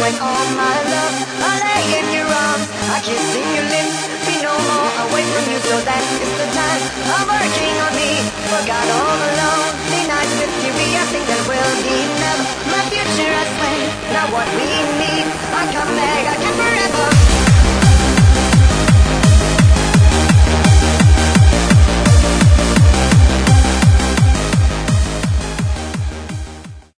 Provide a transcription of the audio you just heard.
and all my love. I lay in your arms, I kiss in your lips. Be no more away from you, so that is the time. I'm working on me, forgot all alone. The nights with you, I think that will be never.